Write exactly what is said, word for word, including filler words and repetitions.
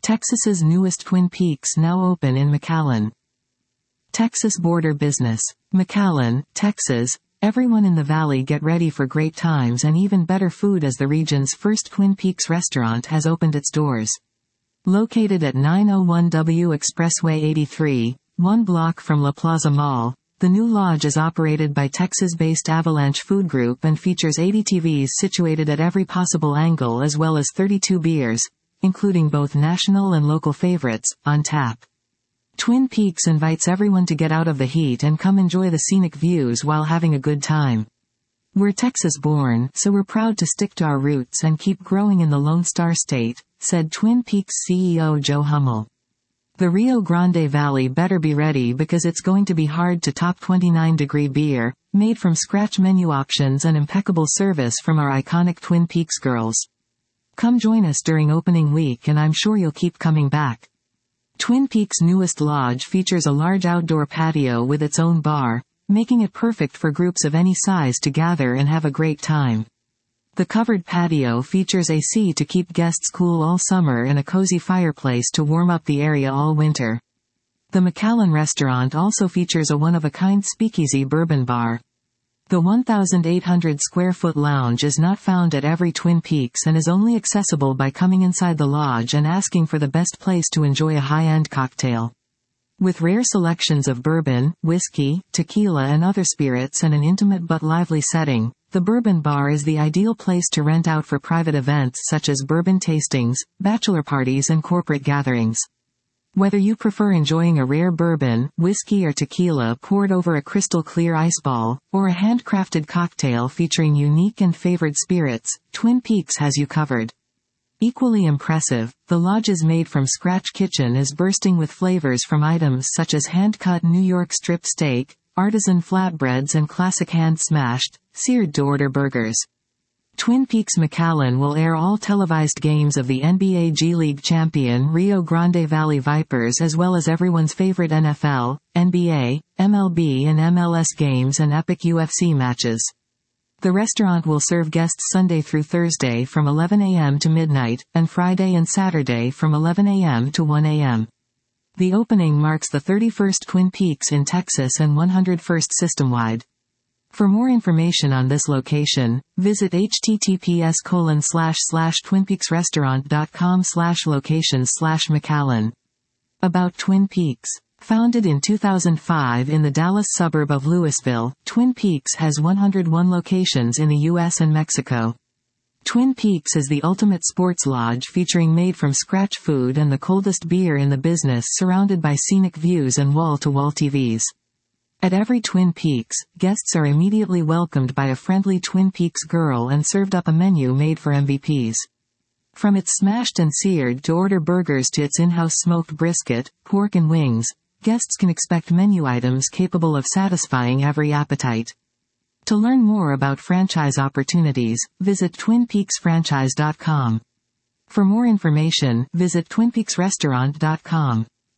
Texas's newest Twin Peaks now open in McAllen. Texas border business. McAllen, Texas. Everyone in the valley get ready for great times and even better food as the region's first Twin Peaks restaurant has opened its doors. Located at nine oh one W Expressway eighty-three, one block from La Plaza Mall, the new lodge is operated by Texas-based Avalanche Food Group and features eighty T Vs situated at every possible angle as well as thirty-two beers, including both national and local favorites, on tap. Twin Peaks invites everyone to get out of the heat and come enjoy the scenic views while having a good time. We're Texas-born, so we're proud to stick to our roots and keep growing in the Lone Star State, said Twin Peaks C E O Joe Hummel. The Rio Grande Valley better be ready because it's going to be hard to top twenty-nine degree beer, made from scratch menu options and impeccable service from our iconic Twin Peaks girls. Come join us during opening week and I'm sure you'll keep coming back. Twin Peaks' newest lodge features a large outdoor patio with its own bar, making it perfect for groups of any size to gather and have a great time. The covered patio features A C to keep guests cool all summer and a cozy fireplace to warm up the area all winter. The McAllen restaurant also features a one-of-a-kind speakeasy bourbon bar. The one thousand eight hundred square foot lounge is not found at every Twin Peaks and is only accessible by coming inside the lodge and asking for the best place to enjoy a high-end cocktail. With rare selections of bourbon, whiskey, tequila and other spirits and an intimate but lively setting, the bourbon bar is the ideal place to rent out for private events such as bourbon tastings, bachelor parties and corporate gatherings. Whether you prefer enjoying a rare bourbon, whiskey or tequila poured over a crystal clear ice ball, or a handcrafted cocktail featuring unique and favored spirits, Twin Peaks has you covered. Equally impressive, the lodge's made-from-scratch kitchen is bursting with flavors from items such as hand-cut New York strip steak, artisan flatbreads and classic hand-smashed, seared-to-order burgers. Twin Peaks McAllen will air all televised games of the N B A G League champion Rio Grande Valley Vipers as well as everyone's favorite N F L, N B A, M L B and M L S games and epic U F C matches. The restaurant will serve guests Sunday through Thursday from eleven a m to midnight, and Friday and Saturday from eleven a m to one a m The opening marks the thirty-first Twin Peaks in Texas and one hundred first system-wide. For more information on this location, visit https colon slash slash twinpeaksrestaurant.com slash locations slash McAllen. About Twin Peaks. Founded in two thousand five in the Dallas suburb of Louisville, Twin Peaks has one hundred one locations in the U S and Mexico. Twin Peaks is the ultimate sports lodge featuring made-from-scratch food and the coldest beer in the business surrounded by scenic views and wall-to-wall T Vs. At every Twin Peaks, guests are immediately welcomed by a friendly Twin Peaks girl and served up a menu made for M V Ps. From its smashed and seared to order burgers to its in-house smoked brisket, pork and wings, guests can expect menu items capable of satisfying every appetite. To learn more about franchise opportunities, visit twin peaks franchise dot com. For more information, visit twin peaks restaurant dot com.